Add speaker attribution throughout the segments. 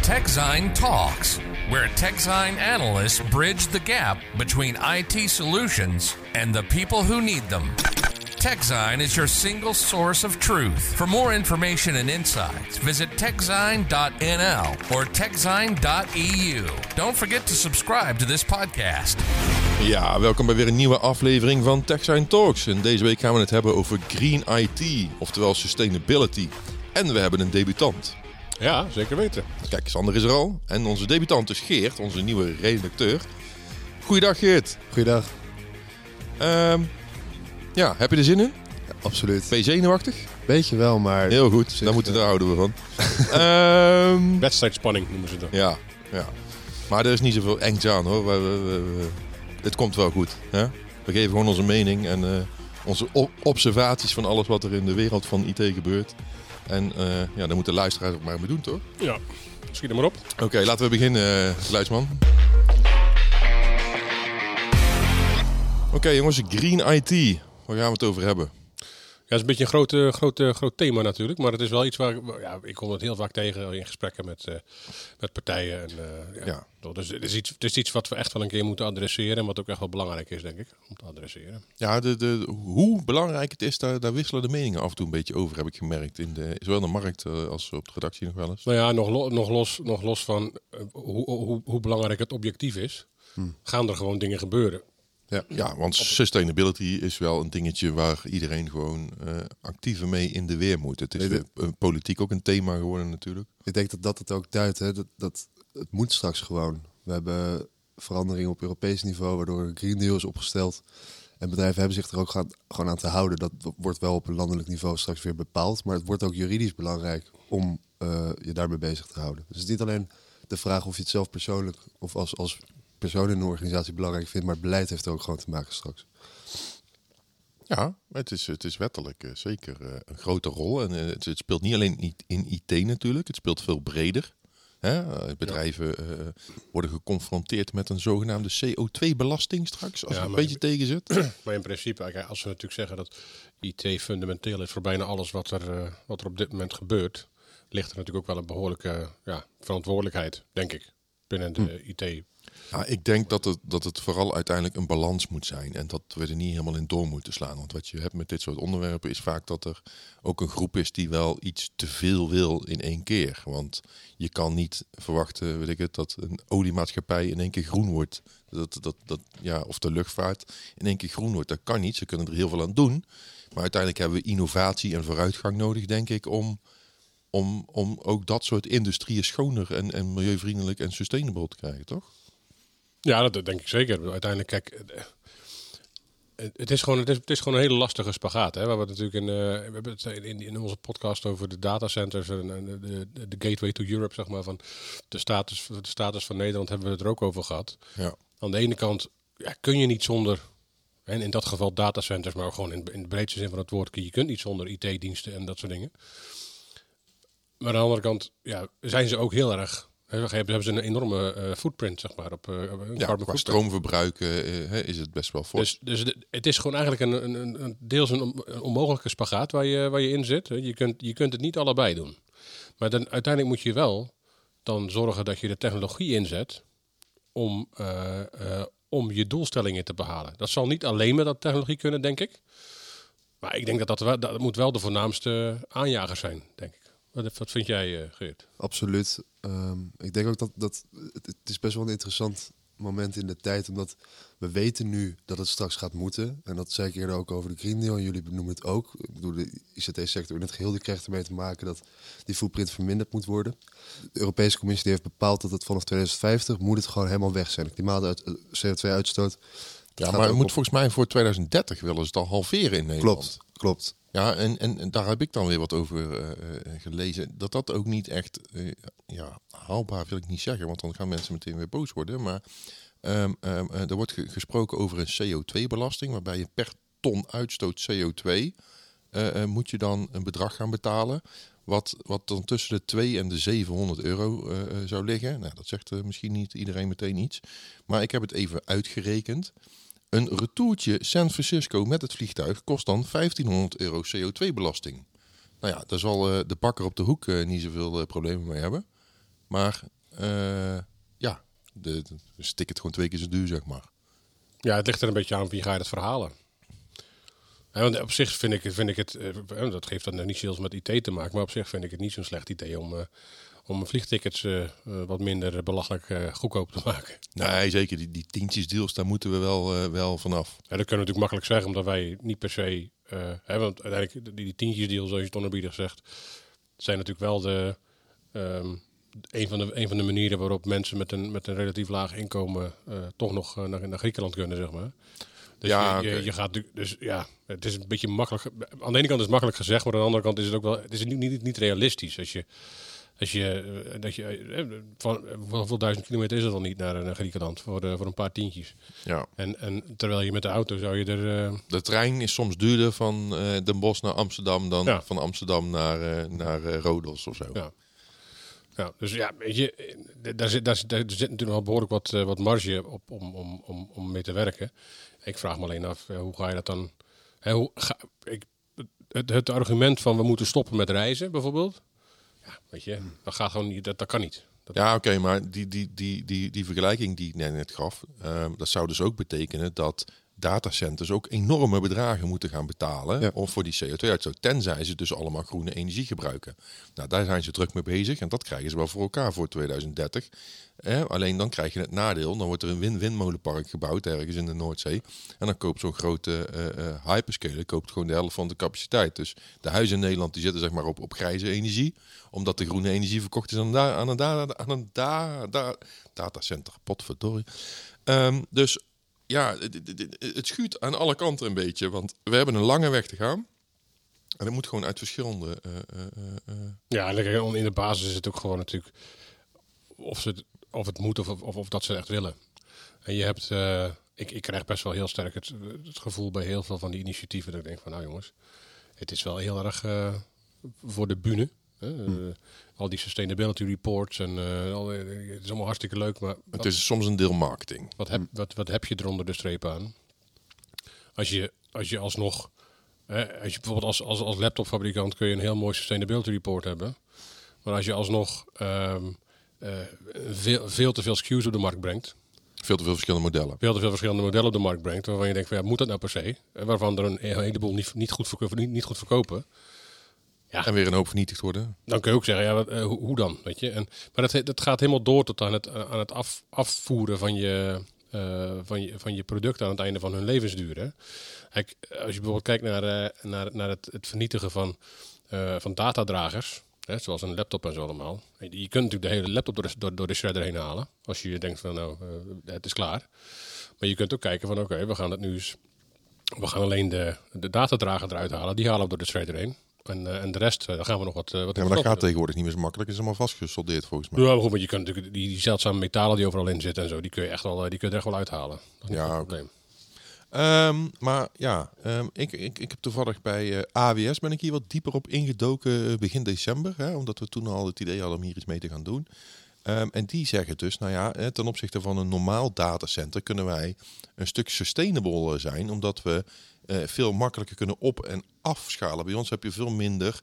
Speaker 1: TechZine Talks, where TechZine analysts bridge the gap between IT solutions and the people who need them. TechZine is your single source of truth. For more information and insights, visit techzine.nl or techzine.eu. Don't forget to subscribe to this podcast.
Speaker 2: Ja, welkom bij weer een nieuwe aflevering van TechZine Talks. En deze week gaan we het hebben over Green IT, oftewel Sustainability. En we hebben een debutant.
Speaker 3: Ja, zeker weten.
Speaker 2: Kijk, Sander is er al. En onze debutant is Geert, onze nieuwe redacteur. Goeiedag Geert.
Speaker 4: Goeiedag.
Speaker 2: Ja, heb je er zin in?
Speaker 4: Ja, absoluut.
Speaker 2: Ben je zenuwachtig?
Speaker 4: Beetje wel, maar...
Speaker 2: Heel goed, daar houden we van.
Speaker 3: Wedstrijdspanning noemen ze dat.
Speaker 2: Ja. Maar er is niet zoveel engs aan hoor. Het komt wel goed. Hè? We geven gewoon onze mening en onze observaties van alles wat er in de wereld van IT gebeurt. En daar moeten luisteraars ook maar mee doen, toch?
Speaker 3: Ja, schiet er maar op.
Speaker 2: Oké, laten we beginnen, geluidsman. Oké, jongens, Green IT. Waar gaan we het over hebben?
Speaker 3: Ja, het is een beetje een groot thema natuurlijk. Maar het is wel iets waar ik kom het heel vaak tegen in gesprekken met partijen. En,
Speaker 2: Ja.
Speaker 3: Dus het is iets wat we echt wel een keer moeten adresseren. En wat ook echt wel belangrijk is, denk ik, om te adresseren.
Speaker 2: Ja, hoe belangrijk het is, daar wisselen de meningen af en toe een beetje over, heb ik gemerkt. Zowel in de markt als op de redactie nog wel eens.
Speaker 3: Nou ja, nog los van hoe belangrijk het objectief is, gaan er gewoon dingen gebeuren.
Speaker 2: Ja, want sustainability is wel een dingetje waar iedereen gewoon actiever mee in de weer moet. Het is politiek ook een thema geworden natuurlijk.
Speaker 4: Ik denk dat het ook duidt, hè? Dat het moet straks gewoon. We hebben veranderingen op Europees niveau, waardoor een Green Deal is opgesteld. En bedrijven hebben zich er ook gewoon aan te houden. Dat wordt wel op een landelijk niveau straks weer bepaald. Maar het wordt ook juridisch belangrijk om je daarmee bezig te houden. Dus het is niet alleen de vraag of je het zelf persoonlijk of als persoon in een organisatie belangrijk vindt, maar het beleid heeft er ook gewoon te maken straks.
Speaker 2: Ja, het is wettelijk zeker een grote rol. En het speelt niet alleen in IT natuurlijk, het speelt veel breder. Bedrijven worden geconfronteerd met een zogenaamde CO2-belasting straks, als je een beetje tegen zit.
Speaker 3: Maar in principe, als we natuurlijk zeggen dat IT fundamenteel is voor bijna alles wat er op dit moment gebeurt, ligt er natuurlijk ook wel een behoorlijke verantwoordelijkheid, denk ik, binnen de IT.
Speaker 2: Ja, ik denk dat het vooral uiteindelijk een balans moet zijn. En dat we er niet helemaal in door moeten slaan. Want wat je hebt met dit soort onderwerpen is vaak dat er ook een groep is die wel iets te veel wil in één keer. Want je kan niet verwachten, dat een oliemaatschappij in één keer groen wordt. Of de luchtvaart in één keer groen wordt. Dat kan niet. Ze kunnen er heel veel aan doen. Maar uiteindelijk hebben we innovatie en vooruitgang nodig, denk ik, om ook dat soort industrieën schoner en milieuvriendelijk en sustainable te krijgen, toch?
Speaker 3: Ja, dat denk ik zeker. Uiteindelijk, kijk, het is gewoon een hele lastige spagaat. Hè? We hebben het natuurlijk we hebben het in onze podcast over de datacenters en de gateway to Europe, zeg maar, van de status van Nederland hebben we het er ook over gehad. Ja. Aan de ene kant kun je niet zonder, en in dat geval datacenters, maar gewoon in de breedste zin van het woord, je kunt niet zonder IT-diensten en dat soort dingen. Maar aan de andere kant zijn ze ook heel erg. Hebben ze een enorme footprint, zeg maar, op
Speaker 2: qua stroomverbruik is het best wel fors.
Speaker 3: Dus het is gewoon eigenlijk een deels een onmogelijke spagaat waar je in zit. Je kunt het niet allebei doen. Maar dan, uiteindelijk moet je wel dan zorgen dat je de technologie inzet om je doelstellingen te behalen. Dat zal niet alleen met dat technologie kunnen, denk ik. Maar ik denk dat moet wel de voornaamste aanjagers zijn, denk ik. Wat vind jij, Geert?
Speaker 4: Absoluut. Ik denk ook dat het is best wel een interessant moment in de tijd, omdat we weten nu dat het straks gaat moeten. En dat zei ik eerder ook over de Green Deal, en jullie benoemen het ook. Ik bedoel, de ICT-sector in het geheel die krijgt ermee te maken dat die footprint verminderd moet worden. De Europese Commissie die heeft bepaald dat het vanaf 2050 moet het gewoon helemaal weg zijn. CO2-uitstoot.
Speaker 2: Ja, maar het moet volgens mij voor 2030 willen ze het al halveren in Nederland.
Speaker 4: Klopt.
Speaker 2: Ja, en daar heb ik dan weer wat over gelezen. Dat ook niet echt haalbaar wil ik niet zeggen, want dan gaan mensen meteen weer boos worden. Maar er wordt gesproken over een CO2-belasting, waarbij je per ton uitstoot CO2 moet je dan een bedrag gaan betalen. Wat dan tussen de 2 en de 700 euro zou liggen. Nou, dat zegt misschien niet iedereen meteen iets. Maar ik heb het even uitgerekend. Een retourtje San Francisco met het vliegtuig kost dan 1500 euro CO2-belasting. Nou ja, daar zal de bakker op de hoek niet zoveel problemen mee hebben. Maar dus tik het gewoon 2 keer zo duur, zeg maar.
Speaker 3: Ja, het ligt er een beetje aan wie ga je het verhalen. Want op zich vind ik het dat geeft dan niet zoveel met IT te maken, maar op zich vind ik het niet zo'n slecht idee om vliegtickets wat minder belachelijk goedkoop te maken.
Speaker 2: Nee, zeker. Die tientjesdeals, daar moeten we wel vanaf.
Speaker 3: Ja, dat kunnen we natuurlijk makkelijk zeggen, omdat wij niet per se... want uiteindelijk, die tientjesdeals, zoals je het onerbiedig zegt, zijn natuurlijk wel een van de manieren waarop mensen met een relatief laag inkomen toch nog naar Griekenland kunnen, zeg maar. Dus
Speaker 2: ja,
Speaker 3: je gaat natuurlijk... Dus ja, het is een beetje makkelijk... Aan de ene kant is het makkelijk gezegd, maar aan de andere kant is het ook wel... Het is niet realistisch. Hoeveel 1000 kilometer is het dan niet naar Griekenland voor een paar tientjes?
Speaker 2: Ja.
Speaker 3: En terwijl je met de auto zou je er...
Speaker 2: De trein is soms duurder van Den Bosch naar Amsterdam dan van Amsterdam naar Rodos of zo.
Speaker 3: Ja. Ja, dus ja, weet je, daar zit natuurlijk wel behoorlijk wat marge op om mee te werken. Ik vraag me alleen af, hoe ga je dat dan... Het argument van we moeten stoppen met reizen, bijvoorbeeld. Ja, weet je, dat gaat gewoon niet, dat kan niet.
Speaker 2: Ja, oké, maar die vergelijking die ik net gaf, dat zou dus ook betekenen dat datacenters ook enorme bedragen moeten gaan betalen of voor die CO2-uitstoot, tenzij ze dus allemaal groene energie gebruiken. Nou, daar zijn ze druk mee bezig en dat krijgen ze wel voor elkaar voor 2030. Alleen dan krijg je het nadeel, dan wordt er een windmolenpark gebouwd ergens in de Noordzee en dan koopt zo'n grote hyperscaler gewoon de helft van de capaciteit. Dus de huizen in Nederland die zitten zeg maar op grijze energie, omdat de groene energie verkocht is aan een datacenter. Potverdorie. Dus ja, het schuurt aan alle kanten een beetje, want we hebben een lange weg te gaan. En dat moet gewoon uit verschillende...
Speaker 3: Ja, en in de basis is het ook gewoon natuurlijk of het moet of dat ze het echt willen. En je hebt... Ik krijg best wel heel sterk het gevoel bij heel veel van die initiatieven dat ik denk van, nou jongens, het is wel heel erg voor de bühne. Al die sustainability reports en het is allemaal hartstikke leuk, maar...
Speaker 2: Het is soms een deel marketing.
Speaker 3: Wat heb je er onder de streep aan? Als je alsnog... als je bijvoorbeeld als laptopfabrikant kun je een heel mooi sustainability report hebben. Maar als je alsnog veel te veel SKU's op de markt brengt...
Speaker 2: Veel te veel verschillende modellen.
Speaker 3: Veel te veel verschillende modellen op de markt brengt, waarvan je denkt van, ja, moet dat nou per se? Waarvan er een heleboel niet goed verkopen. Ja.
Speaker 2: En weer een hoop vernietigd worden.
Speaker 3: Dan kun je ook zeggen, ja, hoe dan? Weet je? Maar dat gaat helemaal door tot aan het afvoeren van je product aan het einde van hun levensduur. Hè? Kijk, als je bijvoorbeeld kijkt naar het vernietigen van datadragers, hè, zoals een laptop en zo allemaal. Je kunt natuurlijk de hele laptop door de shredder heen halen. Als je denkt van, nou, het is klaar. Maar je kunt ook kijken van, oké, we gaan alleen de datadrager eruit halen. Die halen we door de shredder heen. En de rest, daar gaan we nog wat
Speaker 2: ja, maar dat gaat tegenwoordig niet meer zo makkelijk. Het is allemaal vastgesoldeerd volgens mij.
Speaker 3: Ja, maar goed, maar je kunt natuurlijk die zeldzame metalen die overal in zitten en zo, die kun je er echt wel uithalen. Dat is niet een probleem.
Speaker 2: Maar ja, ik heb toevallig bij AWS ben ik hier wat dieper op ingedoken begin december. Hè, omdat we toen al het idee hadden om hier iets mee te gaan doen. En die zeggen dus, nou ja, ten opzichte van een normaal datacenter kunnen wij een stuk sustainable zijn. Omdat we veel makkelijker kunnen op- en afschalen. Bij ons heb je veel minder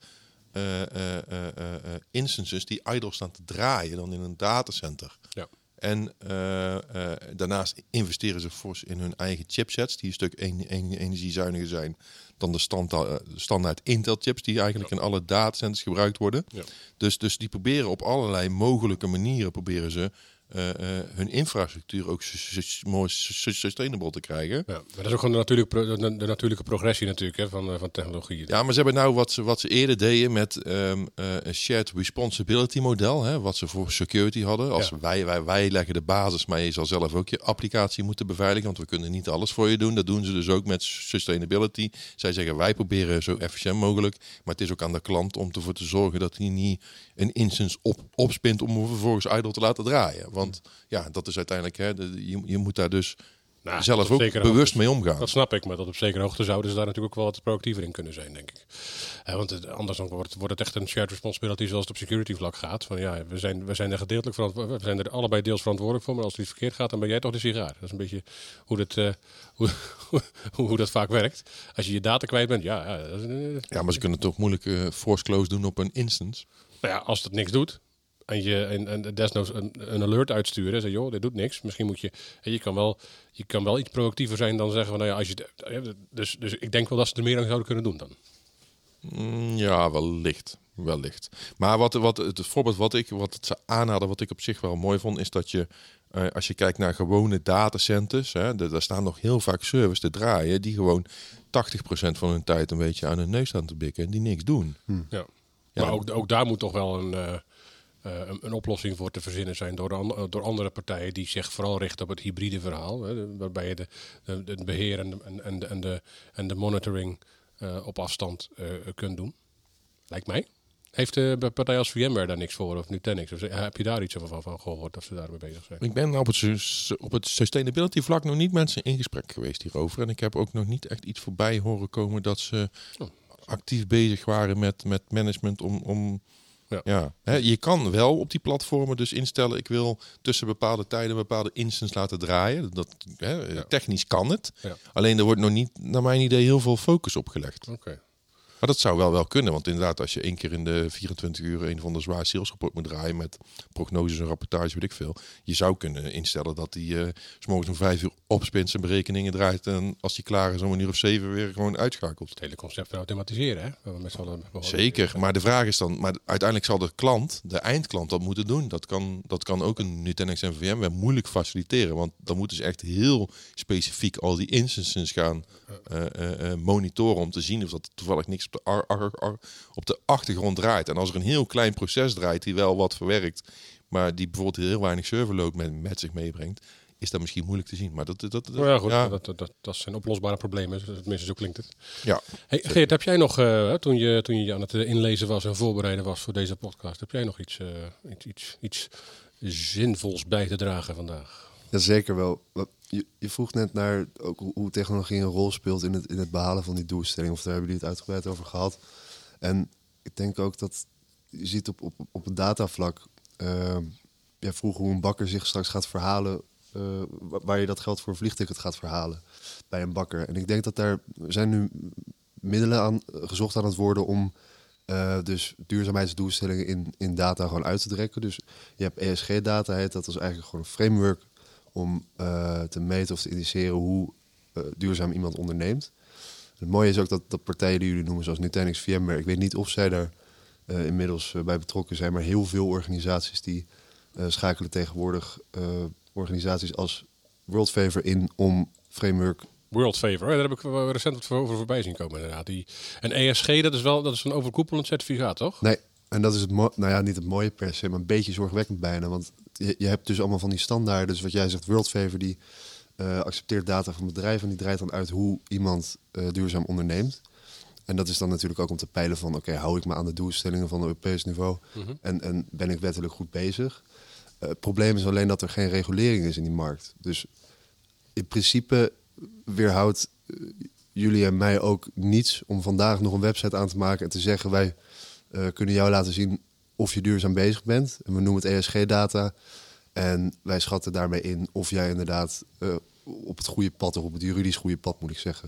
Speaker 2: instances die idle staan te draaien dan in een datacenter. Ja. En daarnaast investeren ze fors in hun eigen chipsets, die een stuk energiezuiniger zijn dan de standaard Intel chips, die eigenlijk in alle datacenters gebruikt worden. Ja. Dus die proberen op allerlei mogelijke manieren hun infrastructuur ook mooi sustainable te krijgen. Ja,
Speaker 3: maar dat is ook gewoon de natuurlijke progressie natuurlijk, hè, van technologie.
Speaker 2: Ja, maar ze hebben nou wat ze eerder deden met een shared responsibility model, hè, wat ze voor security hadden. Als wij leggen de basis, maar je zal zelf ook je applicatie moeten beveiligen, want we kunnen niet alles voor je doen. Dat doen ze dus ook met sustainability. Zij zeggen, wij proberen zo efficiënt mogelijk, maar het is ook aan de klant om ervoor te zorgen dat hij niet een instance opspint om hem vervolgens idle te laten draaien. Want ja, dat is uiteindelijk, hè, je moet daar dus zelf ook bewust mee omgaan. Dat
Speaker 3: snap ik, maar tot op zekere hoogte zouden ze daar natuurlijk ook wel wat proactiever in kunnen zijn, denk ik. Want anders dan wordt het echt een shared responsibility zoals het op security vlak gaat. Van ja, we zijn er gedeeltelijk verantwoordelijk, we zijn er allebei deels verantwoordelijk voor, maar als het iets verkeerd gaat, dan ben jij toch de sigaar. Dat is een beetje hoe dat vaak werkt. Als je data kwijt bent,
Speaker 2: maar ze kunnen toch moeilijk force close doen op een instance.
Speaker 3: Nou ja, als het niks doet. en desnoods een alert uitsturen. Zeg, joh, dit doet niks. Misschien moet je kan wel iets proactiever zijn dan zeggen van, nou ja, als je, dus ik denk wel dat ze er meer aan zouden kunnen doen dan.
Speaker 2: Ja, wellicht. Maar het voorbeeld wat ze aanhaalden, wat ik op zich wel mooi vond, is dat je, als je kijkt naar gewone datacenters, daar staan nog heel vaak servers te draaien die gewoon 80% van hun tijd een beetje aan hun neus staan te bikken en die niks doen.
Speaker 3: Ja. Maar ook daar moet toch wel een oplossing voor te verzinnen zijn door andere partijen die zich vooral richten op het hybride verhaal. Hè, waarbij je het beheer en de monitoring op afstand kunt doen. Lijkt mij. Heeft de partij als VMware daar niks voor of Nutanix? Of heb je daar iets van gehoord of ze daarmee bezig zijn?
Speaker 2: Ik ben op het sustainability vlak nog niet mensen in gesprek geweest hierover. En ik heb ook nog niet echt iets voorbij horen komen dat ze actief bezig waren met management om je kan wel op die platformen dus instellen, ik wil tussen bepaalde tijden een bepaalde instance laten draaien. Technisch kan het. Ja. Alleen er wordt nog niet, naar mijn idee, heel veel focus op gelegd.
Speaker 3: Okay.
Speaker 2: Maar dat zou wel kunnen, want inderdaad, als je 1 keer in de 24 uur een van de zwaar sales rapport moet draaien met prognoses en rapportage, weet ik veel. Je zou kunnen instellen dat die 's morgens om 5 uur opspint, zijn berekeningen draait en als die klaar is om 1 uur of 7 weer gewoon uitschakelt.
Speaker 3: Het hele concept van automatiseren, hè?
Speaker 2: Zeker, maar de vraag is dan, maar uiteindelijk zal de eindklant dat moeten doen. Dat kan ook een Nutanix en VMware moeilijk faciliteren, want dan moeten ze echt heel specifiek al die instances gaan monitoren om te zien of dat toevallig niks op de achtergrond draait. En als er een heel klein proces draait die wel wat verwerkt, maar die bijvoorbeeld heel weinig serverload met zich meebrengt, is dat misschien moeilijk te zien. Maar
Speaker 3: dat zijn oplosbare problemen. Tenminste, zo klinkt het.
Speaker 2: Ja.
Speaker 3: Hey, Geert, heb jij nog, toen je aan het inlezen was en voorbereiden was voor deze podcast, heb jij nog iets zinvols bij te dragen vandaag?
Speaker 4: Ja, zeker wel. Je vroeg net naar ook hoe technologie een rol speelt in het behalen van die doelstelling. Of daar hebben jullie het uitgebreid over gehad. En ik denk ook dat je ziet op het datavlak. Vroeg hoe een bakker zich straks gaat verhalen. Waar je dat geld voor een vliegticket gaat verhalen bij een bakker. En ik denk dat er zijn nu middelen gezocht aan het worden om dus duurzaamheidsdoelstellingen in data gewoon uit te trekken. Dus je hebt ESG-data, dat is eigenlijk gewoon een framework om te meten of te indiceren hoe duurzaam iemand onderneemt. Het mooie is ook dat partijen die jullie noemen, zoals Nutanix, VMware, ik weet niet of zij daar inmiddels bij betrokken zijn, maar heel veel organisaties die schakelen tegenwoordig organisaties als Worldfavor in om framework.
Speaker 3: Worldfavor, daar heb ik recent wat over voorbij zien komen inderdaad. En ESG, dat is een overkoepelend certificaat, toch?
Speaker 4: Nee, en dat is het niet het mooie per se, maar een beetje zorgwekkend bijna. Want je hebt dus allemaal van die standaarden. Dus wat jij zegt, Worldfavor, die accepteert data van bedrijven en die draait dan uit hoe iemand duurzaam onderneemt. En dat is dan natuurlijk ook om te peilen van, oké, hou ik me aan de doelstellingen van het Europees niveau en ben ik wettelijk goed bezig? Het probleem is alleen dat er geen regulering is in die markt. Dus in principe weerhoudt jullie en mij ook niets om vandaag nog een website aan te maken en te zeggen, wij kunnen jou laten zien of je duurzaam bezig bent. En we noemen het ESG-data. En wij schatten daarmee in of jij inderdaad op het goede pad, of op het juridisch goede pad, moet ik zeggen,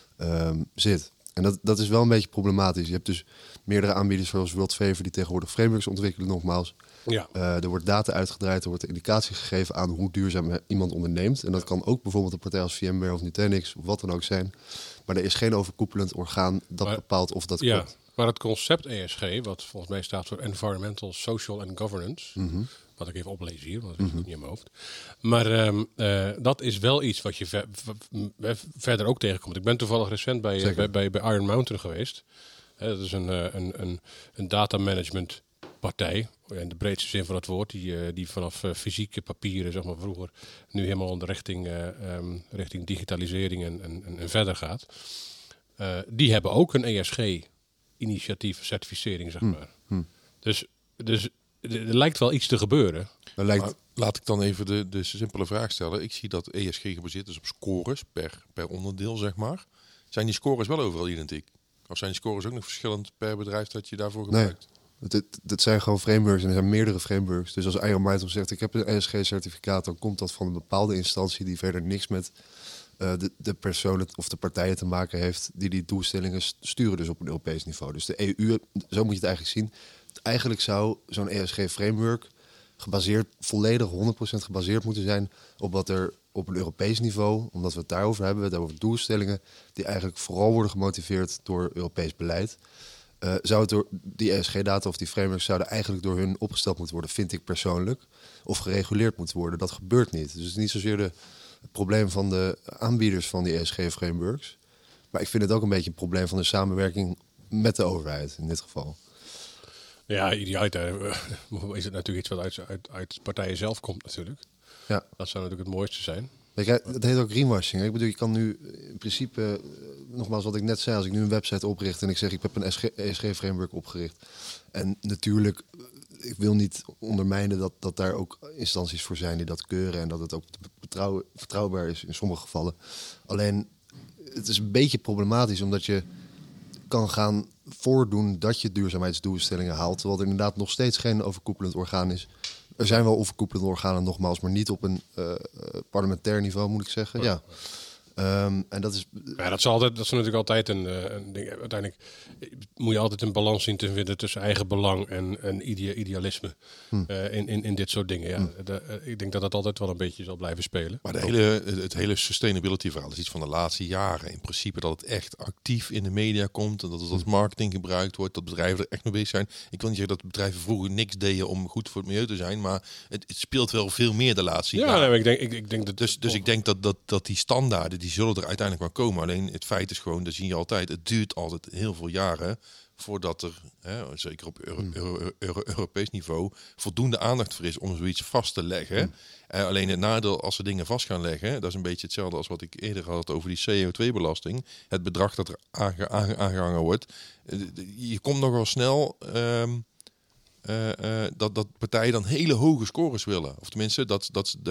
Speaker 4: zit. En dat is wel een beetje problematisch. Je hebt dus meerdere aanbieders zoals Worldfavor die tegenwoordig frameworks ontwikkelen, nogmaals. Ja. Er wordt data uitgedraaid, er wordt een indicatie gegeven aan hoe duurzaam iemand onderneemt. En dat kan ook bijvoorbeeld een partij als VMware of Nutanix of wat dan ook zijn. Maar er is geen overkoepelend orgaan dat bepaalt of dat klopt.
Speaker 3: Maar het concept ESG, wat volgens mij staat voor Environmental, Social and Governance, wat ik even oplees hier, want dat is niet in mijn hoofd. Maar dat is wel iets wat je verder ook tegenkomt. Ik ben toevallig recent bij Iron Mountain geweest. Dat is een data management partij, in de breedste zin van het woord, die vanaf fysieke papieren, zeg maar vroeger, nu helemaal onder richting digitalisering en verder gaat. Die hebben ook een ESG-initiatief, certificering, zeg maar. Dus er lijkt wel iets te gebeuren.
Speaker 2: Laat ik dan even de simpele vraag stellen. Ik zie dat ESG gebaseerd is op scores per onderdeel, zeg maar. Zijn die scores wel overal identiek? Of zijn die scores ook nog verschillend per bedrijf dat je daarvoor gebruikt?
Speaker 4: Nee, het zijn gewoon frameworks en er zijn meerdere frameworks. Dus als Iron Mountain zegt, ik heb een ESG-certificaat, dan komt dat van een bepaalde instantie die verder niks met de persoon of de partijen te maken heeft die doelstellingen sturen, dus op een Europees niveau. Dus de EU, zo moet je het eigenlijk zien. Eigenlijk zou zo'n ESG-framework volledig 100% gebaseerd moeten zijn op wat er op een Europees niveau, omdat we het daarover hebben, we het over doelstellingen die eigenlijk vooral worden gemotiveerd door Europees beleid. Zou het door die ESG-data of die frameworks zouden eigenlijk door hun opgesteld moeten worden, vind ik persoonlijk, of gereguleerd moeten worden. Dat gebeurt niet. Dus het is niet zozeer het probleem van de aanbieders van die ESG-frameworks, maar ik vind het ook een beetje een probleem van de samenwerking met de overheid in dit geval.
Speaker 3: Ja, idealiter is het natuurlijk iets wat uit partijen zelf komt natuurlijk.
Speaker 4: Ja.
Speaker 3: Dat zou natuurlijk het mooiste zijn.
Speaker 4: Weet je, het heet ook greenwashing. Hè? Ik bedoel, je kan nu in principe, nogmaals wat ik net zei, als ik nu een website opricht en ik zeg ik heb een ESG-framework opgericht. En natuurlijk, ik wil niet ondermijnen dat daar ook instanties voor zijn die dat keuren en dat het ook vertrouwbaar is in sommige gevallen. Alleen, het is een beetje problematisch omdat je kan gaan voordoen dat je duurzaamheidsdoelstellingen haalt, terwijl er inderdaad nog steeds geen overkoepelend orgaan is. Er zijn wel overkoepelende organen, nogmaals, maar niet op een parlementair niveau, moet ik zeggen. Ja. En dat is.
Speaker 3: Ja, dat is natuurlijk altijd een ding. Uiteindelijk moet je altijd een balans zien te vinden tussen eigen belang en idealisme in dit soort dingen. Ja. Ik denk dat dat altijd wel een beetje zal blijven spelen.
Speaker 2: Maar het hele sustainability verhaal is iets van de laatste jaren. In principe dat het echt actief in de media komt en dat het als marketing gebruikt wordt, dat bedrijven er echt mee bezig zijn. Ik wil niet zeggen dat bedrijven vroeger niks deden om goed voor het milieu te zijn, maar het speelt wel veel meer de laatste jaren.
Speaker 3: Nee, ik denk dat.
Speaker 2: Dus ik denk dat die standaarden, die zullen er uiteindelijk wel komen. Alleen het feit is gewoon, dat zie je altijd, het duurt altijd heel veel jaren voordat er, zeker op Europees niveau, voldoende aandacht voor is om zoiets vast te leggen. Alleen het nadeel als ze dingen vast gaan leggen, dat is een beetje hetzelfde als wat ik eerder had over die CO2-belasting. Het bedrag dat er aangehangen wordt. Je komt nogal snel dat partijen dan hele hoge scores willen. Of tenminste, dat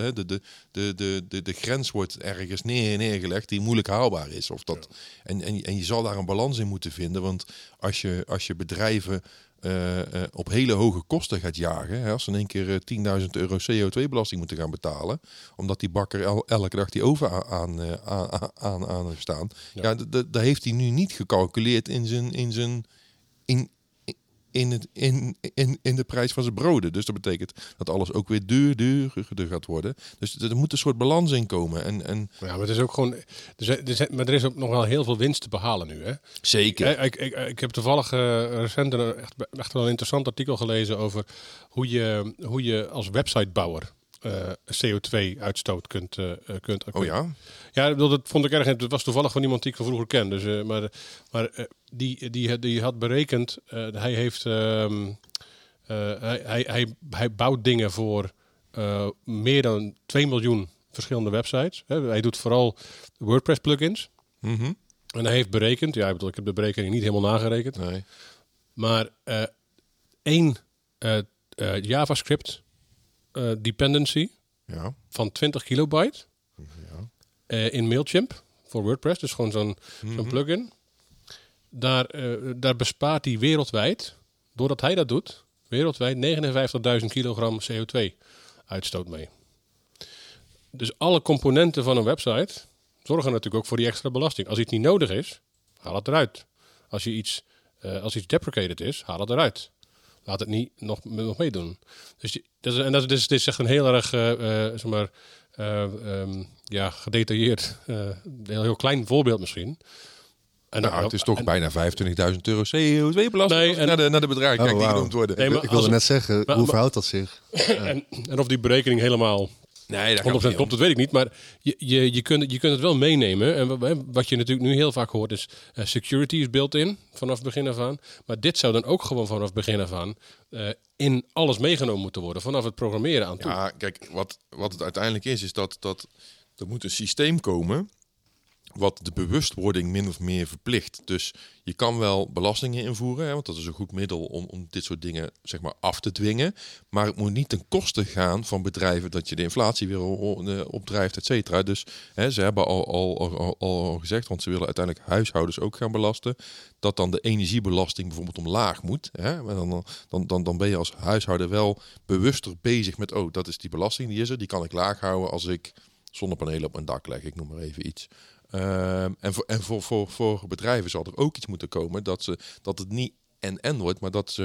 Speaker 2: de grens wordt ergens neergelegd die moeilijk haalbaar is. Of dat, en je zal daar een balans in moeten vinden. Want als je bedrijven op hele hoge kosten gaat jagen, als ze in één keer €10.000 CO2-belasting moeten gaan betalen, omdat die bakker elke dag die oven aan heeft staan. Ja, daar heeft hij nu niet gecalculeerd in de prijs van zijn broden. Dus dat betekent dat alles ook weer duurder gaat worden. Dus er moet een soort balans in komen. Ja,
Speaker 3: maar het is ook gewoon. Maar er is ook nog wel heel veel winst te behalen nu, hè?
Speaker 2: Zeker.
Speaker 3: Ik heb toevallig recent echt wel een interessant artikel gelezen over hoe je als websitebouwer CO2-uitstoot kunt.
Speaker 2: Oh ja?
Speaker 3: Ja, dat vond ik erg. Het was toevallig van iemand die ik van vroeger ken. Dus, maar die had berekend. Hij heeft. Hij bouwt dingen voor meer dan 2 miljoen verschillende websites. Hij doet vooral WordPress plugins.
Speaker 2: Mm-hmm.
Speaker 3: En hij heeft berekend. Ja, ik heb de berekening niet helemaal nagerekend.
Speaker 2: Nee.
Speaker 3: Maar 1 JavaScript dependency van 20 kilobyte in Mailchimp voor WordPress. Dus gewoon zo'n plugin. Daar bespaart hij wereldwijd, doordat hij dat doet, wereldwijd 59.000 kilogram CO2-uitstoot mee. Dus alle componenten van een website zorgen natuurlijk ook voor die extra belasting. Als iets niet nodig is, haal het eruit. Als iets deprecated is, haal het eruit. Laat het niet nog meedoen. Dus dit is echt een heel erg gedetailleerd, heel klein voorbeeld misschien.
Speaker 2: Het is toch bijna €25.000 CO2-belasting naar de bedrijven die genoemd worden.
Speaker 4: Nee, ik wilde net zeggen, hoe verhoudt dat zich?
Speaker 3: En of die berekening helemaal 100% klopt, dat weet ik niet. Maar je kunt het wel meenemen. En wat je natuurlijk nu heel vaak hoort is security is built-in vanaf begin af aan. Maar dit zou dan ook gewoon vanaf begin af aan in alles meegenomen moeten worden. Vanaf het programmeren aan toe.
Speaker 2: Ja, kijk, wat het uiteindelijk is dat er moet een systeem komen wat de bewustwording min of meer verplicht. Dus je kan wel belastingen invoeren, want dat is een goed middel om dit soort dingen zeg maar af te dwingen. Maar het moet niet ten koste gaan van bedrijven dat je de inflatie weer opdrijft, et cetera. Dus ze hebben al gezegd, want ze willen uiteindelijk huishoudens ook gaan belasten, dat dan de energiebelasting bijvoorbeeld omlaag moet. Dan ben je als huishouden wel bewuster bezig met, dat is die belasting, die is er, die kan ik laag houden als ik zonnepanelen op mijn dak leg, ik noem maar even iets. En voor bedrijven zal er ook iets moeten komen dat het niet en wordt, maar dat ze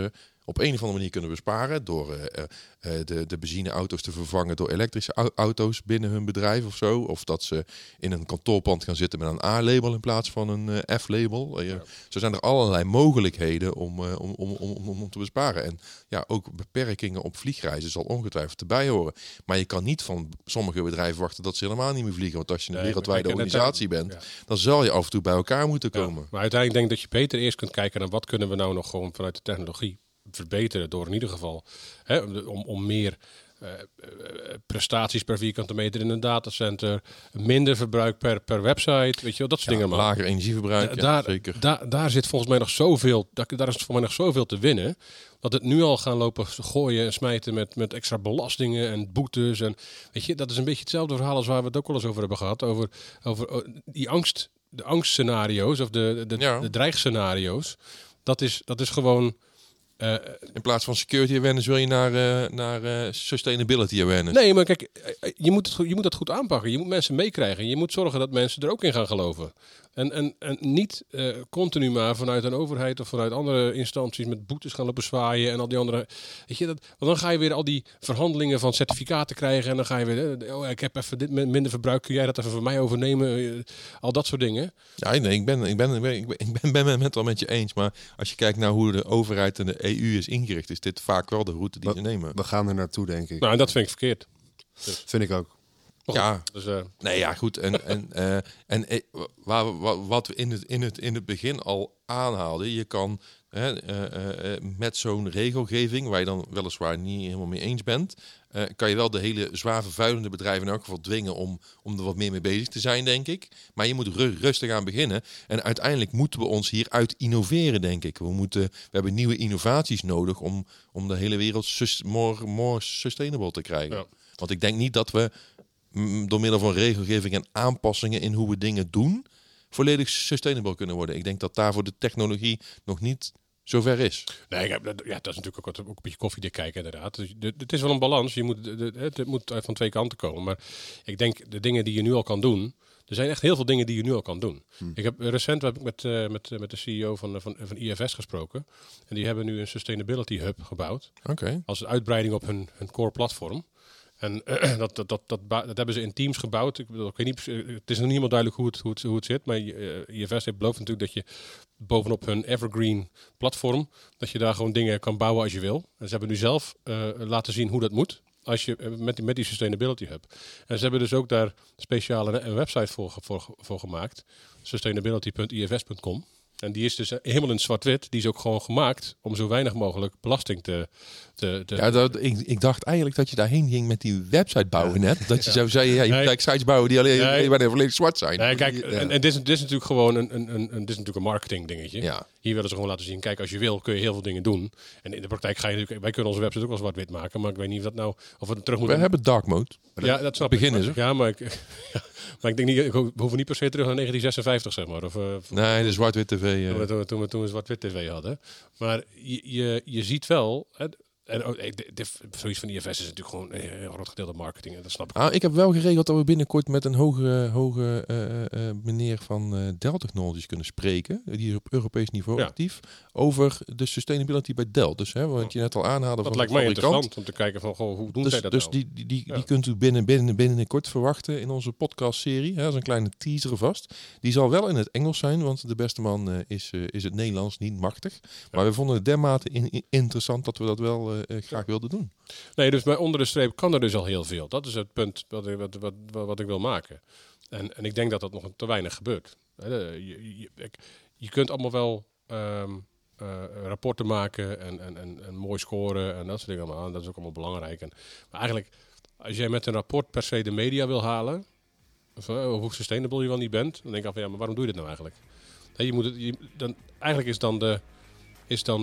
Speaker 2: op een of andere manier kunnen besparen door de benzineauto's te vervangen door elektrische auto's binnen hun bedrijf of zo. Of dat ze in een kantoorpand gaan zitten met een A-label in plaats van een F-label. Zo zijn er allerlei mogelijkheden om te besparen. En ja, ook beperkingen op vliegreizen zal ongetwijfeld erbij horen. Maar je kan niet van sommige bedrijven wachten dat ze helemaal niet meer vliegen. Want als je een wereldwijde organisatie bent, dan zal je af en toe bij elkaar moeten komen.
Speaker 3: Ja, maar uiteindelijk denk ik dat je beter eerst kunt kijken naar wat kunnen we nou nog gewoon vanuit de technologie verbeteren door in ieder geval om meer prestaties per vierkante meter in een datacenter, minder verbruik per website, weet je wel, dat soort dingen.
Speaker 2: Lager energieverbruik, zeker.
Speaker 3: Daar zit volgens mij nog zoveel, daar is volgens mij nog zoveel te winnen, dat het nu al gaan lopen gooien en smijten met extra belastingen en boetes. En weet je, dat is een beetje hetzelfde verhaal als waar we het ook wel eens over hebben gehad, over die angst, de angstscenario's of de dreigscenario's. Dat is gewoon...
Speaker 2: in plaats van security awareness wil je naar sustainability awareness.
Speaker 3: Nee, maar kijk, je moet dat goed aanpakken. Je moet mensen meekrijgen. Je moet zorgen dat mensen er ook in gaan geloven. En niet continu maar vanuit een overheid of vanuit andere instanties met boetes gaan lopen zwaaien en al die andere. Weet je, want dan ga je weer al die verhandelingen van certificaten krijgen en dan ga je weer, ik heb even dit minder verbruik, kun jij dat even van mij overnemen? Al dat soort dingen.
Speaker 2: Ja, nee, ik ben het wel met je eens. Maar als je kijkt naar hoe de overheid en de EU is ingericht, is dit vaak wel de route die ze nemen.
Speaker 4: We gaan er naartoe, denk ik.
Speaker 3: Nou, en dat vind ik verkeerd.
Speaker 4: Dus. Vind ik ook.
Speaker 2: Ja,
Speaker 3: dus,
Speaker 2: nee, ja, goed. Wat we in het begin al aanhaalden, je kan met zo'n regelgeving, waar je dan weliswaar niet helemaal mee eens bent, kan je wel de hele zwaar vervuilende bedrijven in elk geval dwingen om er wat meer mee bezig te zijn, denk ik. Maar je moet rustig aan beginnen. En uiteindelijk moeten we ons hieruit innoveren, denk ik. We hebben nieuwe innovaties nodig om de hele wereld more sustainable te krijgen. Ja. Want ik denk niet dat we door middel van regelgeving en aanpassingen in hoe we dingen doen, volledig sustainable kunnen worden. Ik denk dat daarvoor de technologie nog niet zo ver is.
Speaker 3: Nee, dat is natuurlijk ook een beetje koffiedik kijken, inderdaad. Dus het is wel een balans. Het moet van twee kanten komen. Maar ik denk, de dingen die je nu al kan doen, er zijn echt heel veel dingen die je nu al kan doen. Ik heb recent met de CEO van IFS gesproken. En die hebben nu een Sustainability Hub gebouwd.
Speaker 2: Okay. Als
Speaker 3: een uitbreiding op hun core platform. En dat hebben ze in teams gebouwd. Ik weet niet, het is nog niet helemaal duidelijk hoe het zit. Maar IFS heeft beloofd natuurlijk dat je bovenop hun Evergreen platform, dat je daar gewoon dingen kan bouwen als je wil. En ze hebben nu zelf laten zien hoe dat moet. Als je met die Sustainability Hub. En ze hebben dus ook daar speciaal een website voor gemaakt. Sustainability.ifs.com. En die is dus helemaal in zwart-wit. Die is ook gewoon gemaakt om zo weinig mogelijk belasting te...
Speaker 2: Ja, ik dacht eigenlijk dat je daarheen ging met die website bouwen net. Dat je zou zeggen, je moet sites bouwen die alleen volledig zwart zijn.
Speaker 3: Nee, kijk, en dit is natuurlijk gewoon een marketing dingetje. Ja. Hier willen ze gewoon laten zien, kijk, als je wil kun je heel veel dingen doen. En in de praktijk wij kunnen onze website ook wel zwart-wit maken. Maar ik weet niet of we het terug moeten...
Speaker 2: We hebben dark mode.
Speaker 3: Ja, dat snap
Speaker 2: ik. Is
Speaker 3: ja, maar ik denk niet, we hoeven niet per se terug naar 1956, zeg maar.
Speaker 2: Nee, de zwart-wit tv.
Speaker 3: Toen we zwart-wit tv hadden. Maar je ziet wel... zoiets van IFS is natuurlijk gewoon een heel groot gedeelte marketing. En dat snap ik.
Speaker 2: Ik heb wel geregeld dat we binnenkort met een hoge meneer van Dell Technologies kunnen spreken. Die is op Europees niveau actief. Over de sustainability bij Dell. Dus wat je net al aanhaalde.
Speaker 3: Dat lijkt mij interessant om te kijken van hoe doen zij dat
Speaker 2: dus
Speaker 3: nou?
Speaker 2: Die kunt u binnenkort verwachten in onze podcastserie. Dat is een kleine teaser vast. Die zal wel in het Engels zijn, want de beste man is het Nederlands niet machtig. Maar we vonden het dermate interessant dat we dat wel graag wilden doen.
Speaker 3: Nee, dus bij onder de streep kan er dus al heel veel. Dat is het punt wat ik wil maken. En ik denk dat dat nog te weinig gebeurt. Je kunt allemaal wel rapporten maken en mooi scoren en dat soort dingen allemaal. Dat is ook allemaal belangrijk. Maar eigenlijk, als jij met een rapport per se de media wil halen, of hoe sustainable je wel niet bent, dan denk ik maar waarom doe je dit nou eigenlijk? Eigenlijk is dan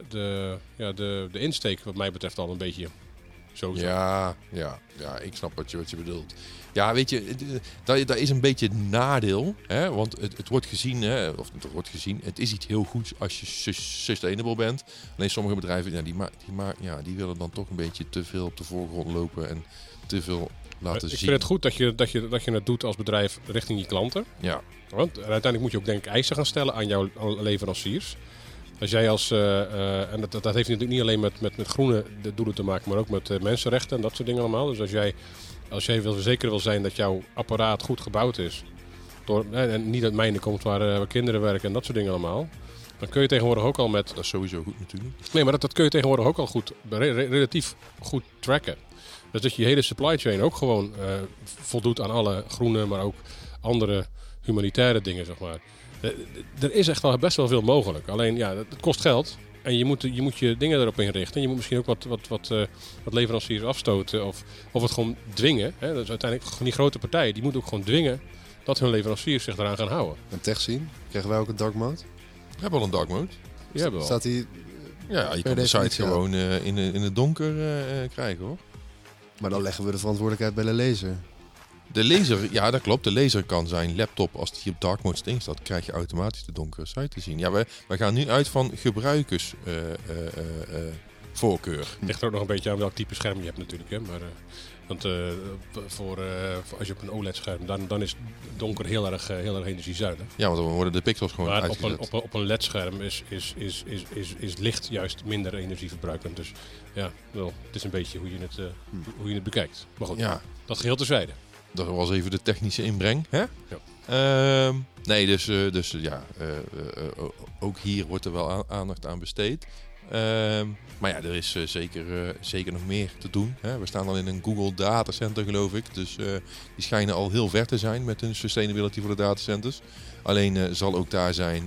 Speaker 3: de insteek wat mij betreft al een beetje zo.
Speaker 2: Ja, ik snap wat je bedoelt. Ja, weet je, dat is een beetje het nadeel. Hè? Want het wordt gezien, het is iets heel goeds als je sustainable bent. Alleen sommige bedrijven, die willen dan toch een beetje te veel op de voorgrond lopen en te veel laten zien.
Speaker 3: Ik vind het goed dat je het doet als bedrijf richting je klanten.
Speaker 2: Ja.
Speaker 3: Want uiteindelijk moet je ook denk ik eisen gaan stellen aan jouw leveranciers. Als jij en dat heeft natuurlijk niet alleen met groene doelen te maken, maar ook met mensenrechten en dat soort dingen allemaal. Dus als jij zeker wil zijn dat jouw apparaat goed gebouwd is, en niet uit mijnen komt waar kinderen werken en dat soort dingen allemaal, dan kun je tegenwoordig ook al met...
Speaker 2: Dat is sowieso goed natuurlijk.
Speaker 3: Nee, maar dat kun je tegenwoordig ook al goed, relatief goed tracken. Dus dat je hele supply chain ook gewoon voldoet aan alle groene, maar ook andere humanitaire dingen, zeg maar. Er is echt wel best wel veel mogelijk. Alleen, ja, het kost geld. En je moet je dingen erop inrichten. Je moet misschien ook wat leveranciers afstoten. Of het gewoon dwingen. Hè? Dus uiteindelijk, die grote partijen, die moeten ook gewoon dwingen dat hun leveranciers zich eraan gaan houden.
Speaker 4: En TechScene, krijgen wij ook een dark mode?
Speaker 2: We hebben al een dark mode.
Speaker 3: Die hebben we al.
Speaker 4: Staat die...
Speaker 2: Ja, je kan de site gewoon in het donker krijgen, hoor.
Speaker 4: Maar dan leggen we de verantwoordelijkheid bij de lezer.
Speaker 2: De laser, ja dat klopt. De laser kan zijn laptop, als die op dark mode staat, krijg je automatisch de donkere site te zien. Ja, we gaan nu uit van gebruikersvoorkeur.
Speaker 3: Het ligt er ook nog een beetje aan welk type scherm je hebt natuurlijk. Hè? Maar, want voor als je op een OLED-scherm, dan is donker heel erg energiezuinig.
Speaker 2: Ja, want dan worden de pixels gewoon
Speaker 3: maar
Speaker 2: uitgezet.
Speaker 3: op een LED-scherm is licht juist minder energieverbruikend. Dus ja, wel, het is een beetje hoe je het bekijkt. Maar goed,
Speaker 2: Ja.
Speaker 3: Dat geheel terzijde.
Speaker 2: Dat was even de technische inbreng. Hè?
Speaker 3: Ja.
Speaker 2: Nee, dus ook hier wordt er wel aandacht aan besteed. Maar ja, er is zeker nog meer te doen. Hè? We staan al in een Google datacenter, geloof ik. Dus die schijnen al heel ver te zijn met hun sustainability voor de datacenters. Alleen zal ook daar zijn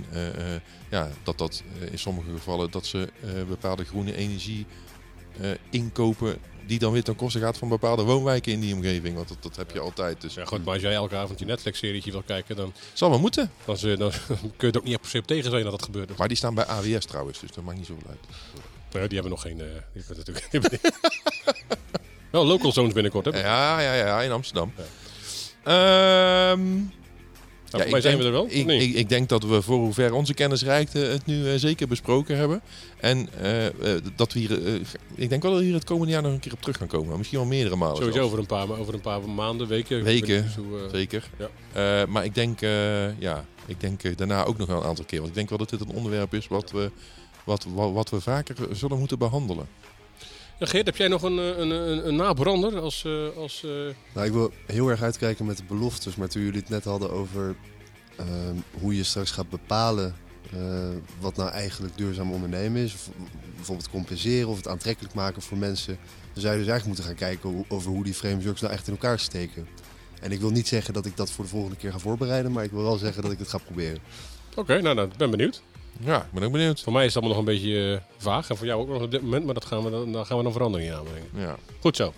Speaker 2: dat in sommige gevallen dat ze bepaalde groene energie inkopen die dan weer ten koste gaat van bepaalde woonwijken in die omgeving. Want dat heb je altijd. Dus.
Speaker 3: Ja, goed, maar als jij elke avond je Netflix-serietje wil kijken, dan
Speaker 2: Zal wel moeten.
Speaker 3: kun je er ook niet per se op tegen zijn dat dat gebeurt.
Speaker 2: Maar die staan bij AWS trouwens, dus dat maakt niet zoveel uit.
Speaker 3: Maar die hebben nog geen... die hebben natuurlijk wel local zones binnenkort, hè?
Speaker 2: Ja, in Amsterdam.
Speaker 3: Ja.
Speaker 2: Ja,
Speaker 3: zijn we er wel?
Speaker 2: Ik denk dat we voor hoever onze kennis reikt het nu zeker besproken hebben. En dat we hier, ik denk wel dat we hier het komende jaar nog een keer op terug gaan komen. Misschien wel meerdere malen.
Speaker 3: Sowieso
Speaker 2: zelfs.
Speaker 3: over een paar maanden, weken.
Speaker 2: Zeker.
Speaker 3: Ja.
Speaker 2: Maar ik denk daarna ook nog wel een aantal keer. Want ik denk wel dat dit een onderwerp is wat we vaker zullen moeten behandelen.
Speaker 3: Ja, Geert, heb jij nog een nabrander als...
Speaker 4: Nou, ik wil heel erg uitkijken met de beloftes. Maar toen jullie het net hadden over hoe je straks gaat bepalen wat nou eigenlijk duurzaam ondernemen is. Of bijvoorbeeld compenseren of het aantrekkelijk maken voor mensen. Dan zou je dus eigenlijk moeten gaan kijken over hoe die frameworks nou echt in elkaar steken. En ik wil niet zeggen dat ik dat voor de volgende keer ga voorbereiden. Maar ik wil wel zeggen dat ik het ga proberen.
Speaker 3: Oké, nou, ik ben benieuwd.
Speaker 2: Ja, ik ben ook benieuwd.
Speaker 3: Voor mij is het allemaal nog een beetje vaag. En voor jou ook nog op dit moment. Maar daar gaan we dan verandering in aanbrengen.
Speaker 2: Ja.
Speaker 3: Goed zo.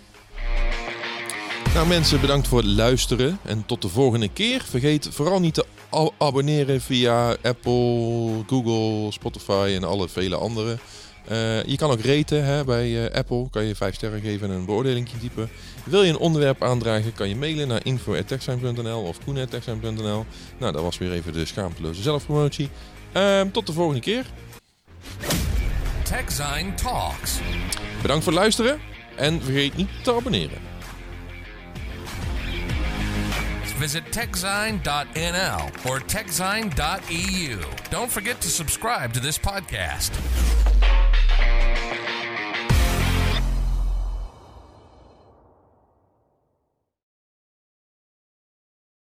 Speaker 2: Nou mensen, bedankt voor het luisteren. En tot de volgende keer. Vergeet vooral niet te abonneren via Apple, Google, Spotify en alle vele andere. Je kan ook raten hè, bij Apple. Kan je 5 sterren geven en een beoordeling typen. Wil je een onderwerp aandragen, kan je mailen naar info@techsign.nl of koen@techsign.nl. Nou, dat was weer even de schaamteloze zelfpromotie. Tot de volgende keer.
Speaker 1: TechZine Talks.
Speaker 2: Bedankt voor het luisteren. En vergeet niet te abonneren.
Speaker 1: Visit techzine.nl or techzine.eu. Don't forget to subscribe to this podcast.